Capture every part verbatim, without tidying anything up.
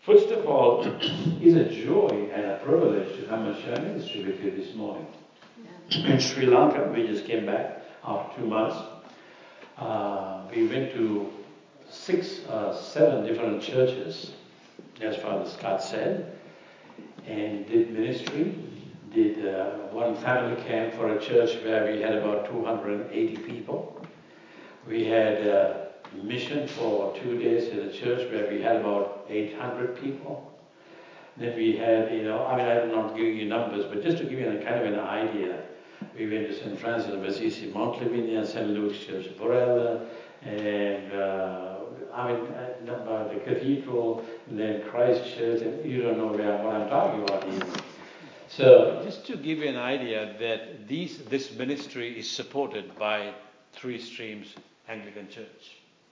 First of all, it's a joy and a privilege to come and share ministry with you this morning. Yeah. In Sri Lanka, we just came back after two months. Uh, we went to six, uh, seven different churches, as Father Scott said, and did ministry. Did uh, one family camp for a church where we had about two hundred eighty people. We had uh, mission for two days at a church where we had about eight hundred people. Then we had, you know, I mean, I'm not giving you numbers, but just to give you a kind of an idea, we went to Saint Francis of Assisi, Mount Lavinia, Saint Luke's Church, Borella, and uh, I mean, uh, the cathedral, and then Christ Church, and you don't know where, what I'm talking about even. So, just to give you an idea that these, this ministry is supported by Three Streams Anglican Church.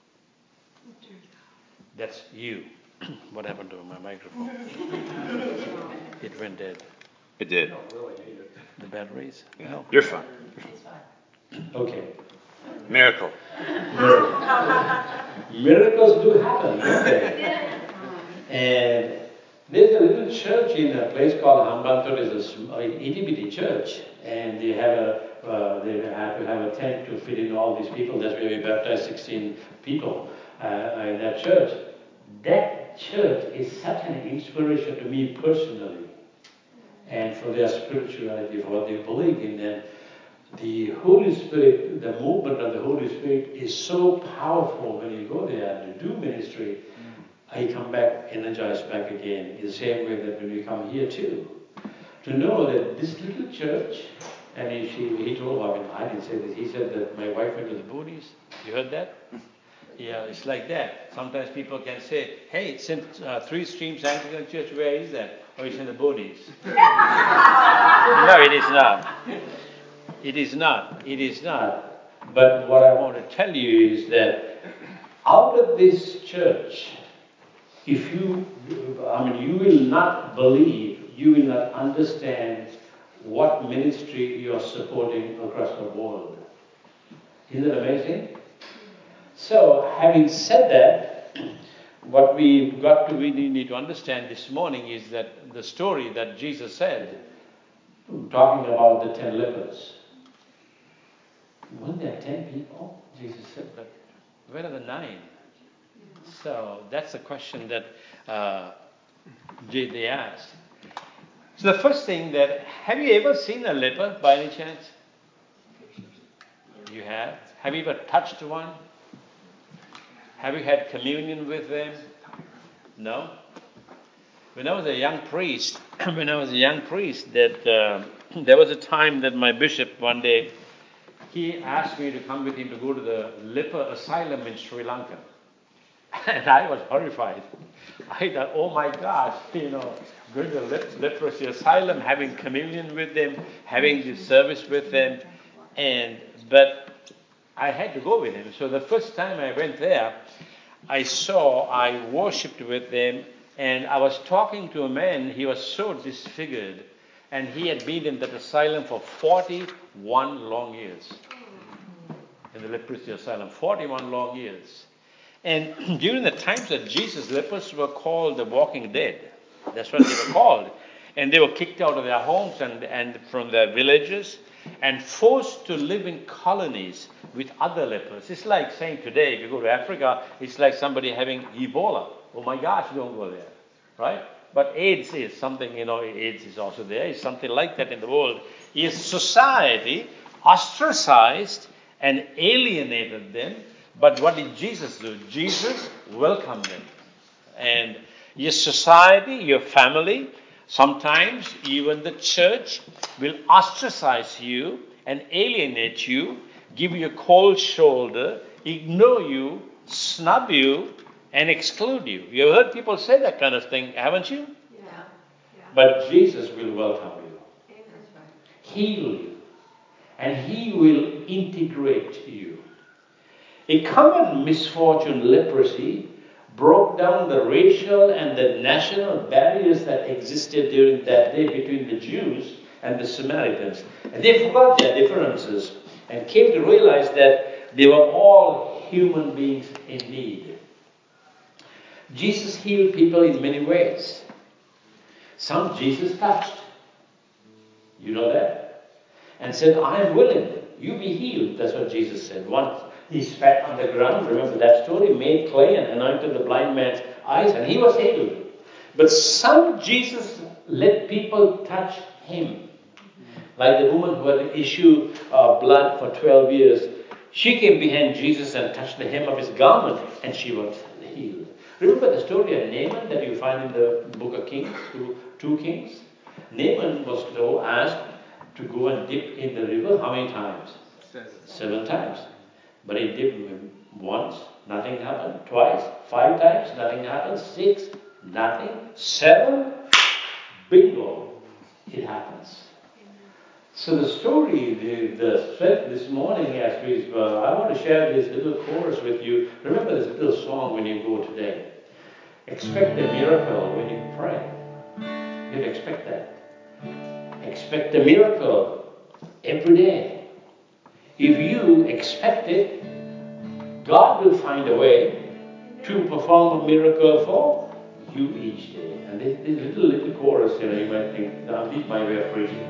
That's you. What happened to my microphone? It went dead. It did. The batteries? Yeah. No. You're fine. Okay. Miracle. Miracle. Miracles do happen, don't they? And there's a little church in a place called Hambantota. It's a itty bitty church, and they have a uh, they have to have a tent to fit in all these people. That's where we baptized sixteen people uh, in that church. That church is such an inspiration to me personally, and for their spirituality, for what they believe in. And the Holy Spirit, the movement of the Holy Spirit is so powerful when you go there to do ministry. I come back energized back again, in the same way that when we come here too. To know that this little church, and he, she, he told, I mean, I didn't say this, he said that my wife went to the boonies. You heard that? Yeah, it's like that. Sometimes people can say, hey, it's in uh, Three Streams Anglican Church, where is that? Oh, it's in the boonies. No, it is not. It is not. It is not. But what I want to tell you is that out of this church, if you, I mean, you will not believe, you will not understand what ministry you are supporting across the world. Isn't it amazing? So, having said that, what we got to really need to understand this morning is that the story that Jesus said, talking about the ten lepers. Weren't there ten people? Jesus said, but where are the nine? So that's the question that uh, they asked. So the first thing that, have you ever seen a leper by any chance? You have? Have you ever touched one? Have you had communion with them? No? When I was a young priest, when I was a young priest, that uh, there was a time that my bishop one day, he asked me to come with him to go to the leper asylum in Sri Lanka. And I was horrified. I thought, oh my gosh, you know, going to the leprosy asylum, having communion with them, having this service with them. And but I had to go with him. So the first time I went there, I saw, I worshipped with them, and I was talking to a man. He was so disfigured, and he had been in that asylum for forty-one long years. In the leprosy asylum, forty-one long years. And during the times that Jesus, lepers were called the walking dead. That's what they were called. And they were kicked out of their homes and, and from their villages and forced to live in colonies with other lepers. It's like saying today, if you go to Africa, it's like somebody having Ebola. Oh my gosh, don't go there. Right? But AIDS is something, you know, AIDS is also there. It's something like that in the world. Is society ostracized and alienated them. But what did Jesus do? Jesus welcomed them. And your society, your family, sometimes even the church will ostracize you and alienate you, give you a cold shoulder, ignore you, snub you, and exclude you. You have heard people say that kind of thing, haven't you? Yeah. Yeah. But Jesus will welcome you, heal you, and He will integrate you. A common misfortune, leprosy, broke down the racial and the national barriers that existed during that day between the Jews and the Samaritans. And they forgot their differences and came to realize that they were all human beings in need. Jesus healed people in many ways. Some Jesus touched. You know that? And said, I am willing. You be healed. That's what Jesus said. Once he spat on the ground. Remember that story? Made clay and anointed the blind man's eyes, and he was healed. But some Jesus let people touch him. Like the woman who had an issue of blood for twelve years. She came behind Jesus and touched the hem of his garment, and she was healed. Remember the story of Naaman that you find in the book of Kings, two, two Kings? Naaman was asked to go and dip in the river how many times? Seven. Seven times. But he dipped once, nothing happened. Twice, five times, nothing happened. Six, nothing. Seven, bingo, it happens. So the story, the, the thread this morning, as we, uh, I want to share this little chorus with you. Remember this little song when you go today. Expect a miracle when you pray. You'd expect that. Expect a miracle every day. If you expect it, God will find a way to perform a miracle for you each day. And this, this little little chorus, you know, you might think, now this is my way of preaching.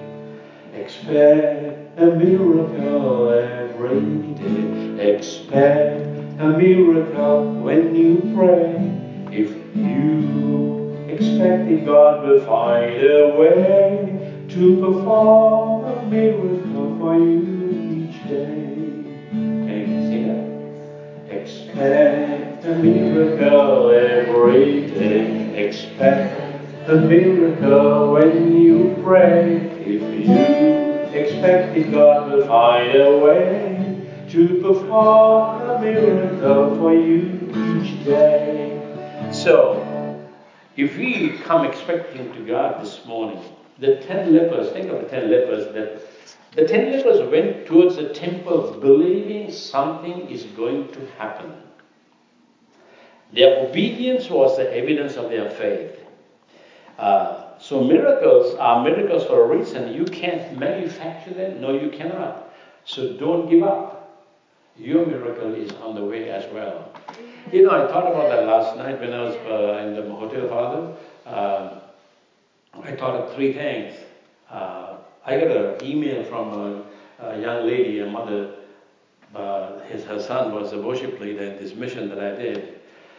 Expect a miracle every day. Expect a miracle when you pray. If you expect it, God will find a way to perform a miracle for you each day. Can you see that? Expect a miracle every day. Expect a miracle when you pray. If you expect it, God will find a way to perform a miracle for you each day. So, if we come expecting to God this morning, the ten lepers, think of the ten lepers, that the ten lepers went towards the temple believing something is going to happen. Their obedience was the evidence of their faith. Uh, so miracles are miracles for a reason. You can't manufacture them. No, you cannot. So don't give up. Your miracle is on the way as well. You know, I thought about that last night when I was uh, in the hotel, Father. Uh, I thought of three things. Uh, I got an email from a, a young lady, a mother. Uh, his her son was a worship leader in this mission that I did.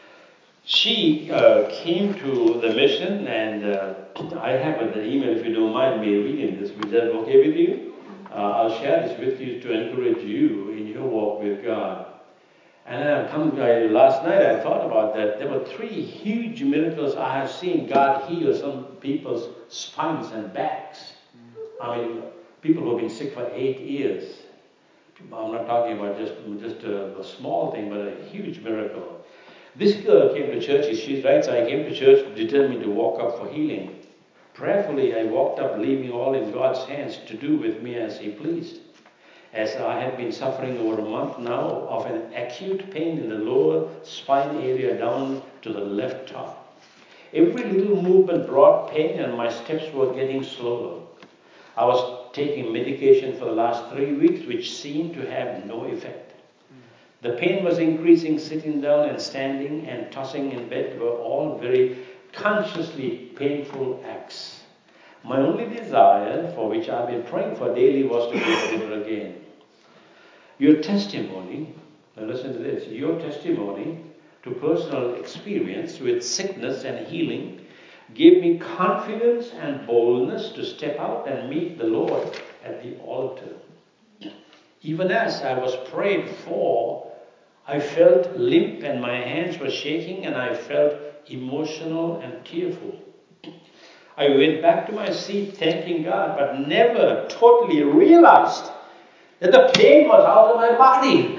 She uh, came to the mission, and uh, I have the email, if you don't mind me reading this. Is that okay with you? Uh, I'll share this with you to encourage you in your walk with God. And then I come, I, last night I thought about that. There were three huge miracles I have seen God heal some people's spines and backs. I mean, people who have been sick for eight years. I'm not talking about just, just a, a small thing, but a huge miracle. This girl came to church. She writes, I came to church determined to walk up for healing. Prayerfully, I walked up, leaving all in God's hands to do with me as He pleased. As I had been suffering over a month now of an acute pain in the lower spine area down to the left top. Every little movement brought pain, and my steps were getting slower. I was taking medication for the last three weeks, which seemed to have no effect. The pain was increasing. Sitting down and standing and tossing in bed were all very consciously painful acts. My only desire, for which I've been praying for daily, was to get better again. Your testimony, now listen to this, your testimony to personal experience with sickness and healing gave me confidence and boldness to step out and meet the Lord at the altar. Even as I was prayed for, I felt limp and my hands were shaking, and I felt emotional and tearful. I went back to my seat thanking God, but never totally realized that the pain was out of my body.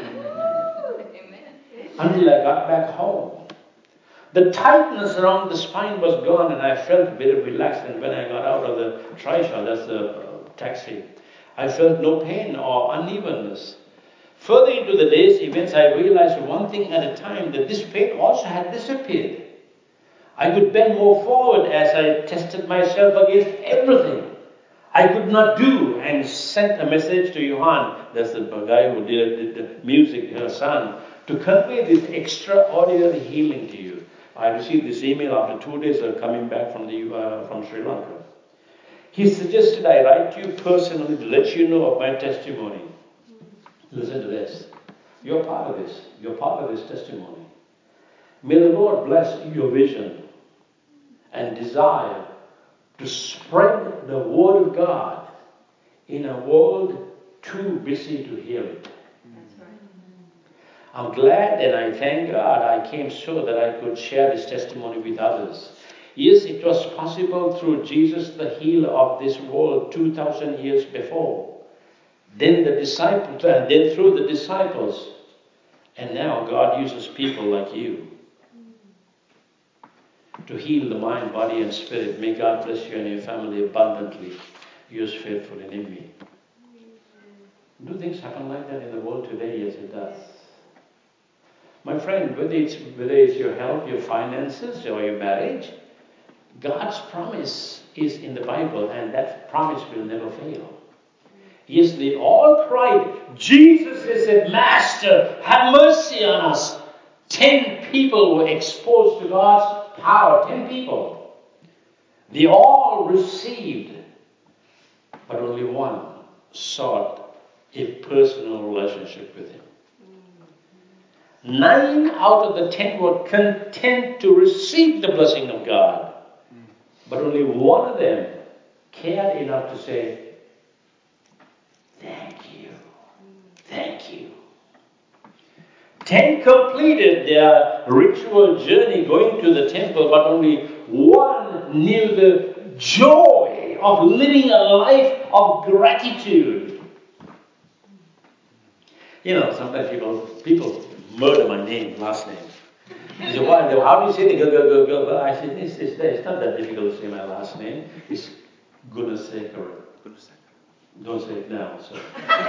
Amen. Until I got back home. The tightness around the spine was gone, and I felt very relaxed. And when I got out of the trishaw, that's the uh, taxi, I felt no pain or unevenness. Further into the day's events, I realized one thing at a time, that this pain also had disappeared. I could bend more forward as I tested myself against everything I could not do, and sent a message to Johan, that's the guy who did, did the music, her son, to convey this extraordinary healing to you. I received this email after two days of coming back from the uh, from Sri Lanka. He suggested I write to you personally to let you know of my testimony. Listen to this. You're part of this. You're part of this testimony. May the Lord bless your vision and desire to spread the word of God in a world too busy to hear it. That's right. I'm glad and I thank God I came so that I could share this testimony with others. Yes, it was possible through Jesus, the healer of this world, two thousand years before. Then the disciples, and then through the disciples. And now God uses people like you to heal the mind, body, and spirit. May God bless you and your family abundantly. Yours faithfully in me. Do things happen like that in the world today? Yes, it does. My friend, whether it's, whether it's your health, your finances, or your marriage, God's promise is in the Bible, and that promise will never fail. Yes, they all cried, Jesus is a master, have mercy on us. Ten people were exposed to God's power, ten people. They all received, but only one sought a personal relationship with Him. Nine out of the ten were content to receive the blessing of God. But only one of them cared enough to say, thank you, thank you. Ten completed their ritual journey going to the temple, but only one knew the joy of living a life of gratitude. You know, sometimes people, people murder my name, last name. He said, why? How do you say it? Go, go, go, go. I said, it's, it's, it's not that difficult to say my last name. It's Gunasekara. Don't say it now. So.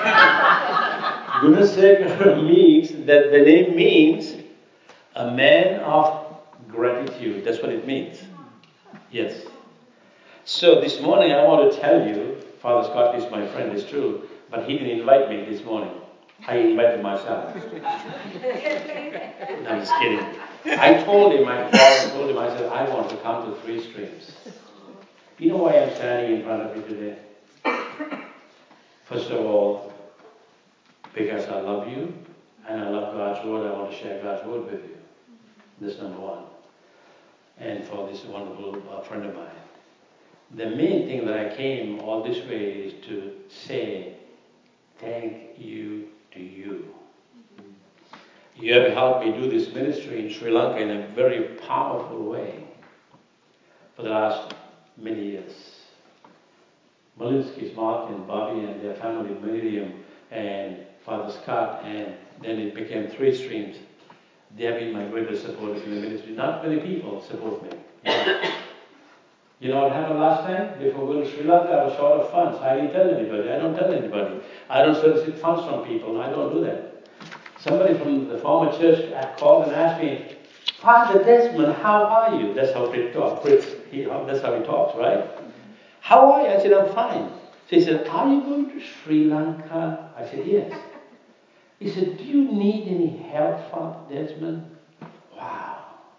Gunasekara means, that the name means a man of gratitude. That's what it means. Yes. So this morning I want to tell you, Father Scott is my friend, it's true, but he didn't invite me this morning. I invited myself. No, I'm just kidding. I told him, I called and told him, I said, I want to come to Three Streams. You know why I'm standing in front of you today? First of all, because I love you, and I love God's Word. I want to share God's Word with you. That's number one. And for this wonderful uh, friend of mine. The main thing that I came all this way is to say thank you to you. You have helped me do this ministry in Sri Lanka in a very powerful way for the last many years. Malinsky's Mark and Bobby and their family, Miriam and Father Scott, and then it became Three Streams. They have been my greatest supporters in the ministry. Not many people support me. You know what happened last time? Before going to Sri Lanka, I was short of funds. I didn't tell anybody. I don't tell anybody. I don't solicit funds from people. I don't do that. Somebody from the former church called and asked me, Father Desmond, how are you? That's how Fritz talks. Fritz, he, that's how he talks, right? How are you? I said, I'm fine. So he said, are you going to Sri Lanka? I said, yes. He said, do you need any help, Father Desmond? Wow.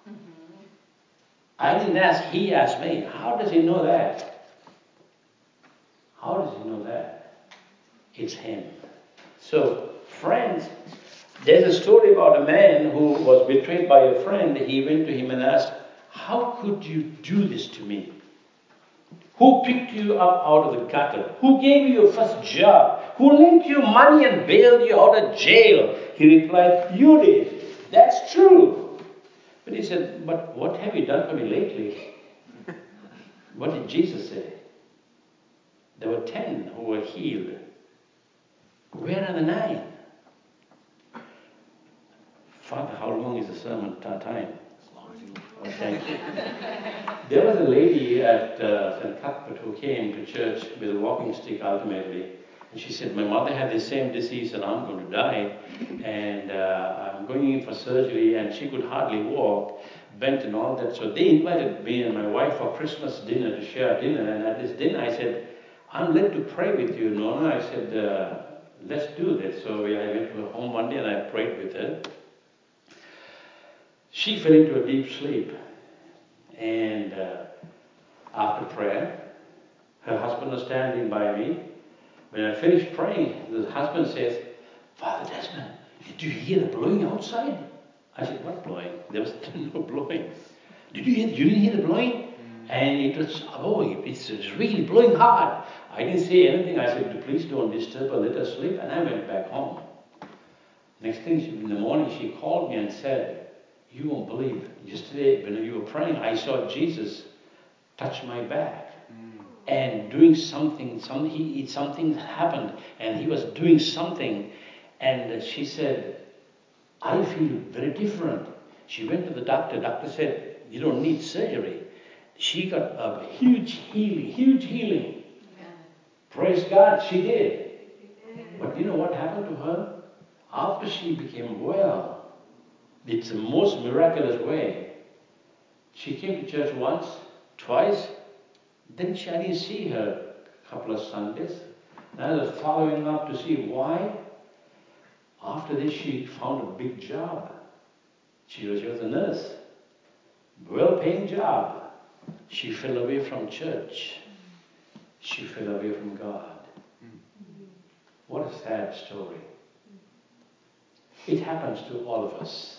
I didn't ask, he asked me. How does he know that? How does he know that? It's him. So, friends, there's a story about a man who was betrayed by a friend. He went to him and asked, how could you do this to me? Who picked you up out of the gutter? Who gave you your first job? Who lent you money and bailed you out of jail? He replied, you did. That's true. But he said, but what have you done for me lately? What did Jesus say? There were ten who were healed. Where are the nine? Father, how long is the sermon time? Oh, thank you. There was a lady at uh, Saint Cuthbert who came to church with a walking stick ultimately. And she said, my mother had the same disease and I'm going to die. And uh, I'm going in for surgery, and she could hardly walk, bent and all that. So they invited me and my wife for Christmas dinner to share dinner. And at this dinner I said, I'm led to pray with you, Nona. I said, uh, let's do this. So I went to her home one day and I prayed with her. She fell into a deep sleep. And uh, after prayer, her husband was standing by me. When I finished praying, the husband says, Father Desmond, did you hear the blowing outside? I said, what blowing? There was no blowing. Did you hear, you didn't hear the blowing? And it was, oh, it's, it's really blowing hard. I didn't say anything. I said, please don't disturb her, let her sleep. And I went back home. Next thing, she, in the morning, she called me and said, you won't believe, yesterday when you were praying, I saw Jesus touch my back. Mm. And doing something, some, he, something happened, and he was doing something. And she said, I feel very different. She went to the doctor. Doctor said, you don't need surgery. She got a huge healing, huge healing. Yeah. Praise God, she did. But you know what happened to her? After she became well, it's the most miraculous way. She came to church once, twice, then she, I didn't see her a couple of Sundays. And I was following up to see why. After this, she found a big job. She was, she was a nurse. Well-paying job. She fell away from church. She fell away from God. What a sad story. It happens to all of us.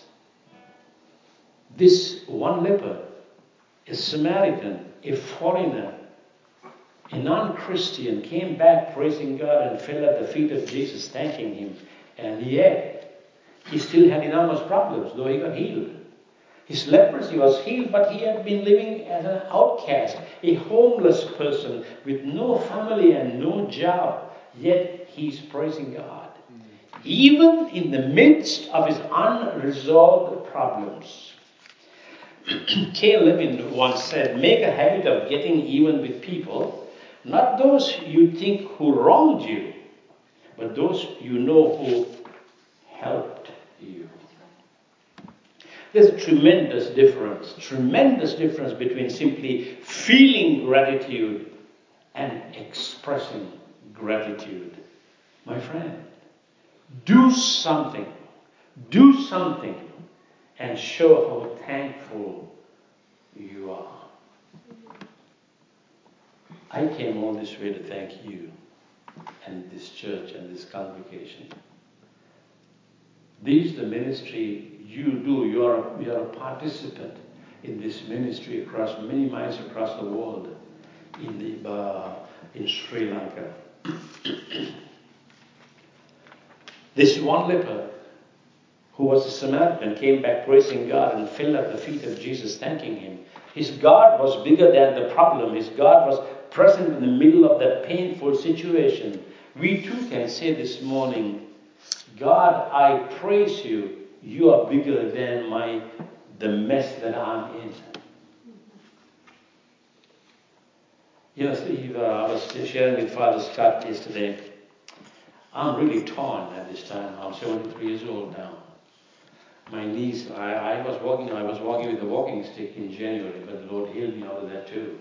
This one leper, a Samaritan, a foreigner, a non-Christian, came back praising God and fell at the feet of Jesus, thanking him. And yet, he still had enormous problems, though he got healed. His leprosy was healed, but he had been living as an outcast, a homeless person with no family and no job. Yet, he's praising God. Mm. Even in the midst of his unresolved problems. K. Levin once said, make a habit of getting even with people, not those you think who wronged you, but those you know who helped you. There's a tremendous difference, tremendous difference between simply feeling gratitude and expressing gratitude. My friend, do something, do something, and show how thankful you are. I came all this way to thank you and this church and this congregation. This is the ministry you do. You are a, you are a participant in this ministry across many miles across the world in, the, uh, in Sri Lanka. This one leper, who was a Samaritan, came back praising God and fell at the feet of Jesus, thanking him. His God was bigger than the problem. His God was present in the middle of that painful situation. We too can say this morning, God, I praise you. You are bigger than my the mess that I'm in. You know, Steve, uh, I was sharing with Father Scott yesterday. I'm really torn at this time. I'm seventy-three years old now. My knees, I, I was walking, I was walking with a walking stick in January, but the Lord healed me out of that too.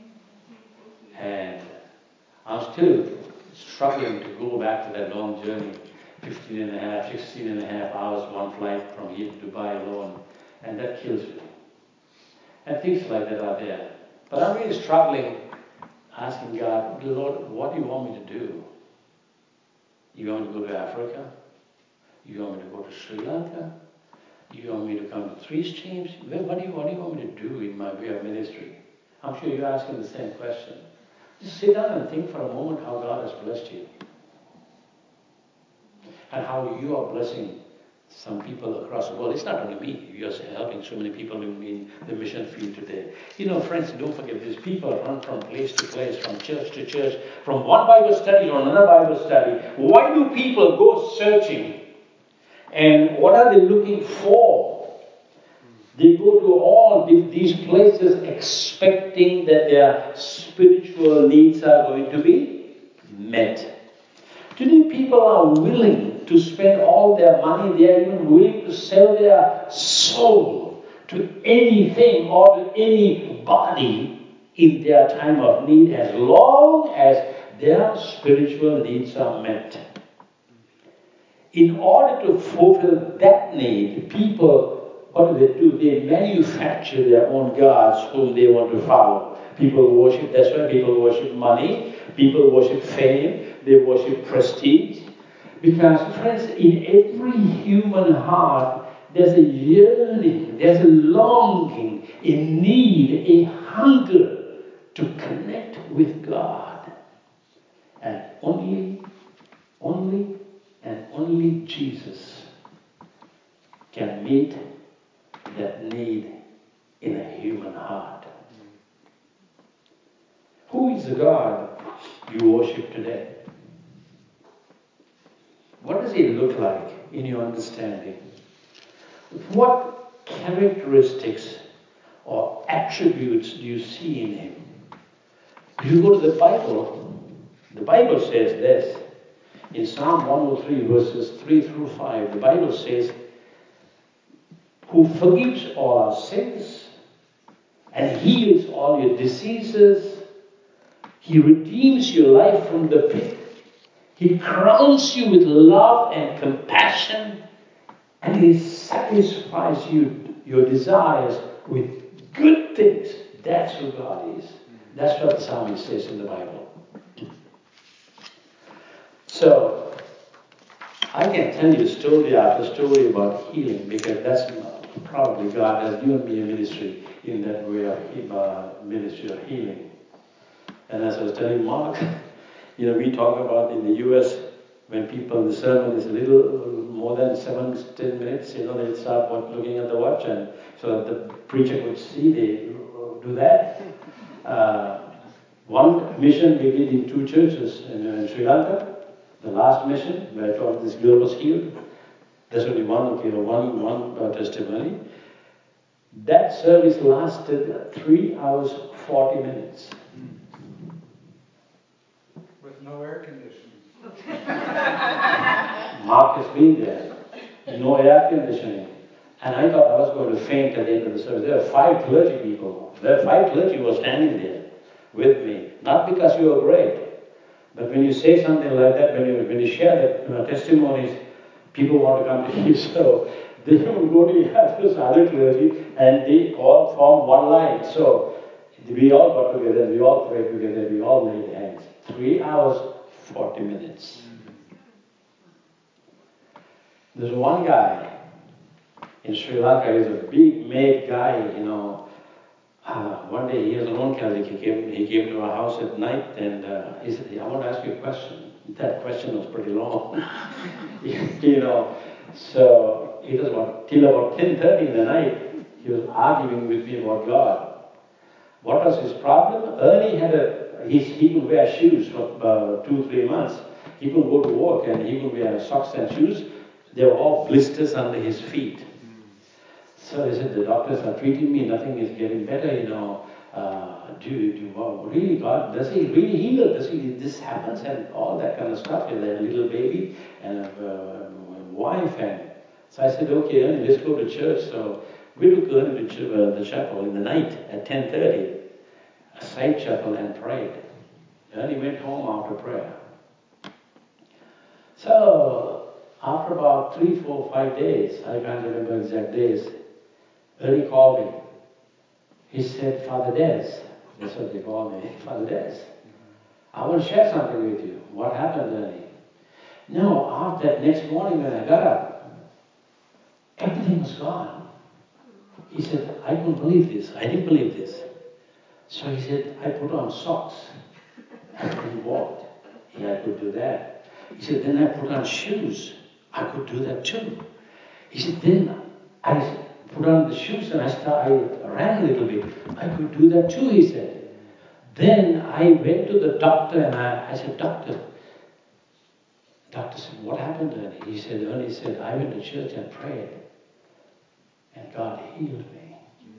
And I'm still struggling to go back to that long journey, fifteen and a half, sixteen and a half hours, one flight from here to Dubai alone, and that kills me. And things like that are there. But I'm really struggling, asking God, Lord, what do you want me to do? You want me to go to Africa? You want me to go to Sri Lanka? You want me to come to Three Streams? What do you, what do you want me to do in my way of ministry? I'm sure you're asking the same question. Just sit down and think for a moment how God has blessed you. And how you are blessing some people across the world. It's not only me. You are helping so many people in, in the mission field today. You know, friends, don't forget this. People run from place to place, from church to church, from one Bible study to another Bible study. Why do people go searching? And what are they looking for? They go to all these places expecting that their spiritual needs are going to be met. Today people are willing to spend all their money. They are even willing to sell their soul to anything or to anybody in their time of need as long as their spiritual needs are met. In order to fulfill that need, people what do they do? They manufacture their own gods whom they want to follow. People worship, that's why people worship money, people worship fame, they worship prestige. Because, friends, in every human heart, there's a yearning, there's a longing, a need, a hunger to connect with God. And only, only, and only Jesus can meet that need in a human heart. Who is the God you worship today? What does he look like in your understanding? What characteristics or attributes do you see in him? If you go to the Bible, the Bible says this. In Psalm one oh three, verses three through five, the Bible says, who forgives all our sins and heals all your diseases. He redeems your life from the pit. He crowns you with love and compassion, and he satisfies you, your desires with good things. That's who God is. That's what the psalmist says in the Bible. So, I can tell you story after story about healing, because that's probably God has given me a ministry in that way of uh, ministry of healing. And as I was telling Mark, you know, we talk about in the U S when people, the sermon is a little more than seven, ten minutes, you know, they start looking at the watch, and so that the preacher could see, they do that. Uh, one mission we did in two churches in, in Sri Lanka. The last mission, where I thought this girl was healed. There's only one, okay, one, one uh, testimony. That service lasted three hours, forty minutes. With no air conditioning. Mark has been there. No air conditioning. And I thought I was going to faint at the end of the service. There were five clergy people. There were five clergy who were standing there with me. Not because you were great, but when you say something like that, when you when you share that, you know, testimonies, people want to come to you. So they would go to those other clergy, and they all formed one line. So we all got together, we all prayed together, we all laid hands. Three hours, forty minutes. There's one guy in Sri Lanka. He's a big made guy, you know. Uh, one day he has a Roman Catholic. He came, he came to our house at night, and uh, he said, I want to ask you a question. That question was pretty long. You know, so it was about, till about ten thirty in the night, he was arguing with me about God. What was his problem? Ernie had a, he, he could wear shoes for uh, two, three months. He could go to work and he could wear socks and shoes. They were all blisters under his feet. So he said, the doctors are treating me, nothing is getting better, you know. Uh, do you, do you, wow, really, God, does he really heal? Does he, this happens and all that kind of stuff. He had a little baby and a, a wife. And so I said, okay, Ernie, let's go to church. So we took Ernie to uh, the chapel in the night at ten thirty, a side chapel, and prayed. Ernie went home after prayer. So after about three, four, five days, I can't remember exact days, Ernie called me. He said, Father Des, that's what they call me, Father Des, I want to share something with you. What happened, Ernie? No, after that next morning when I got up, everything was gone. He said, I couldn't believe this. I didn't believe this. So he said, I put on socks and walked. Yeah, I could do that. He said, then I put on shoes. I could do that too. He said, then I put on the shoes and I, start, I ran a little bit. I could do that too, he said. Then I went to the doctor and I, I said, doctor. Doctor said, what happened, Ernie? He said, Ernie said, I went to church and prayed. And God healed me.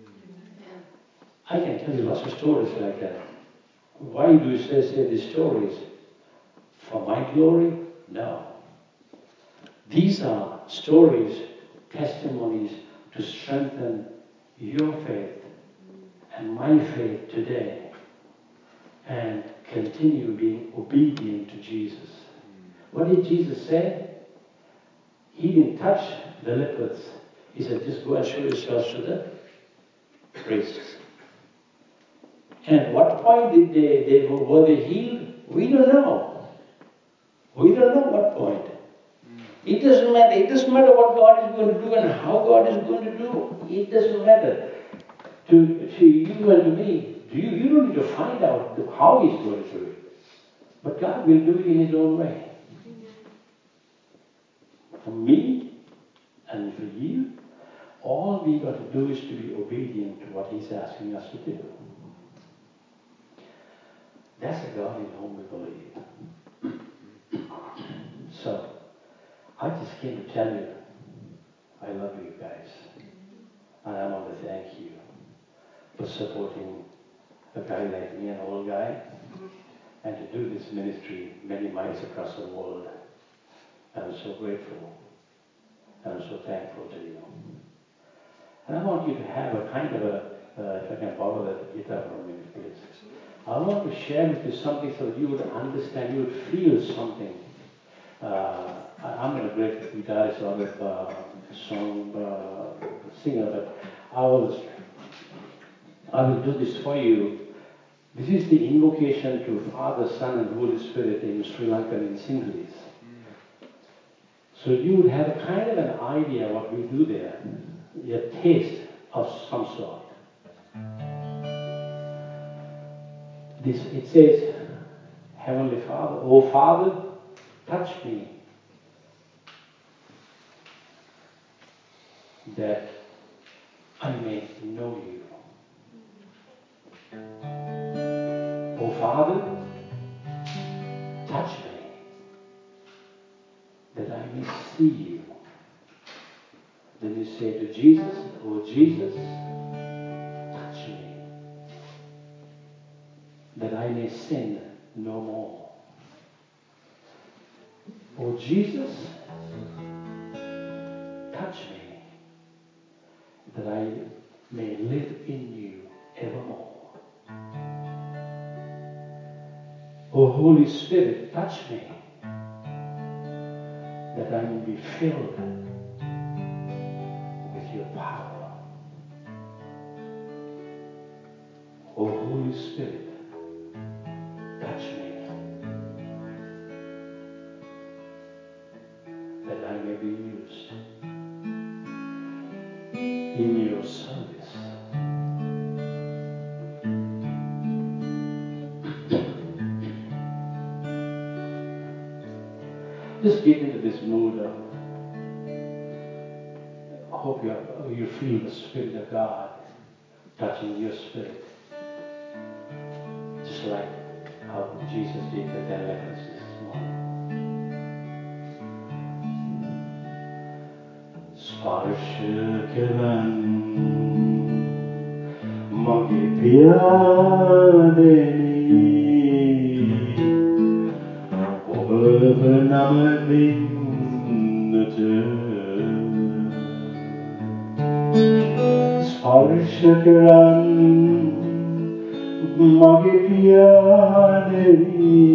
I can tell you lots of stories like that. Why do you say, say these stories? For my glory? No. These are stories, testimonies to strengthen your faith and my faith today and continue being obedient to Jesus. What did Jesus say? He didn't touch the lepers. He said, just go and show yourselves to the priests. And at what point did they, they were they healed? We don't know. We don't know what point. It doesn't matter. It doesn't matter what God is going to do and how God is going to do. It doesn't matter. To, to you and to me, you, you don't need to find out how He's going to do it. But God will do it in His own way. For me and for you, all we got to do is to be obedient to what He's asking us to do. That's a God in whom we believe. So, I just came to tell you, I love you guys. And I want to thank you for supporting a guy like me, an old guy, and to do this ministry many miles across the world. And I'm so grateful. And I'm so thankful to you. And I want you to have a kind of a, uh, if I can borrow that guitar for a minute, please. I want to share with you something so that you would understand, you would feel something. Uh, I, I'm not a great guitarist or a uh, song uh, singer, but I will, I will do this for you. This is the invocation to Father, Son, and Holy Spirit in Sri Lankan in Sinhalese. So you would have a kind of an idea what we do there, a taste of some sort. This, it says, Heavenly Father, oh Father, touch me, that I may know you. Oh Father, touch me, that I may see you. Then you say to Jesus, oh Jesus, touch me, that I may sin no more. Oh Jesus, touch me, that I may live in you evermore. Oh Holy Spirit, touch me, that I may be filled with your power. Oh Holy Spirit, touch me, that I may be used in your service. Just get into this mood of, I hope you, you feel the Spirit of God touching your spirit. Just like how Jesus did the ten lepers this morning. Sparshakaran magi piyadeni obava namavinnata Sparshakaran magi piyadeni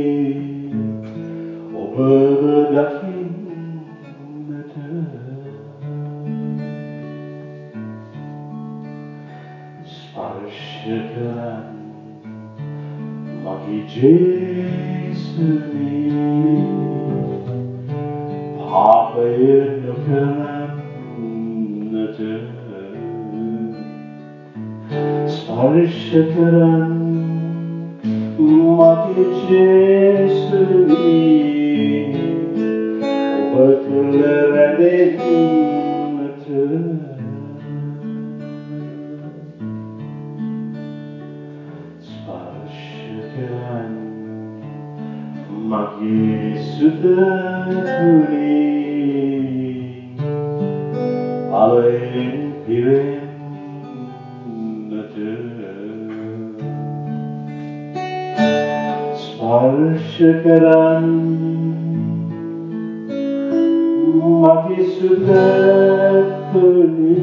obava dakinnata Sparshakaran magi Jesuni Papaya nukarannata Sparshakaran magi Jesuni Obatularadennata Sparshakaran magi Sutatuni Alain Pirennata Sparshakaran magi Sutatuni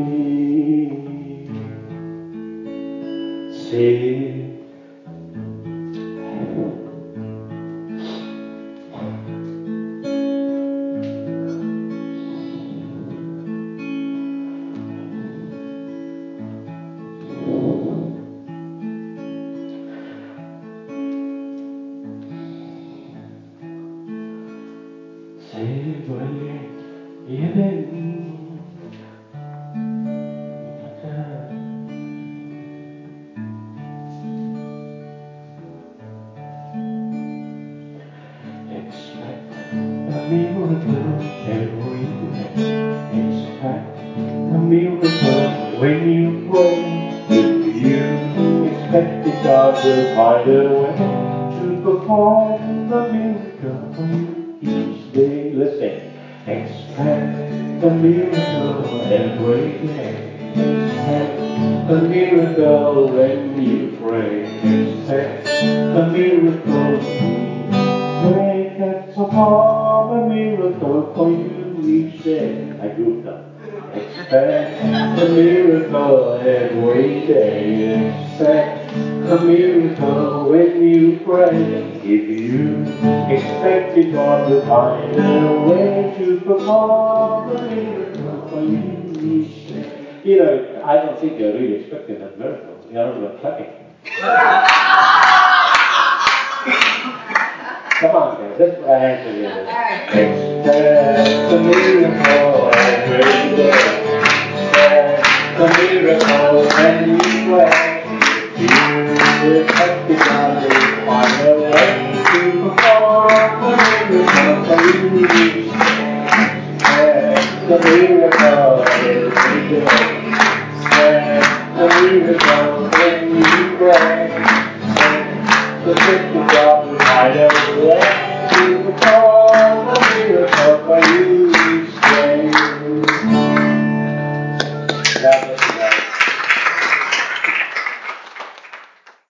Say miracle every day. Expect a miracle when you pray. If you expect it, God will find a way to perform a miracle for you each day. Let's sing. Expect a miracle every day. Expect a miracle when you pray. Expect a miracle. Pray that perform a miracle for you each day. I goofed up. Expect a miracle every day. Expect a miracle when you pray. If you expect it, God will find a way to perform a miracle for you each day. You know, I don't think they're really expecting that miracle. They're not clapping. Come on, guys, let's put our hands together. Expect a miracle every day. Expect a miracle when you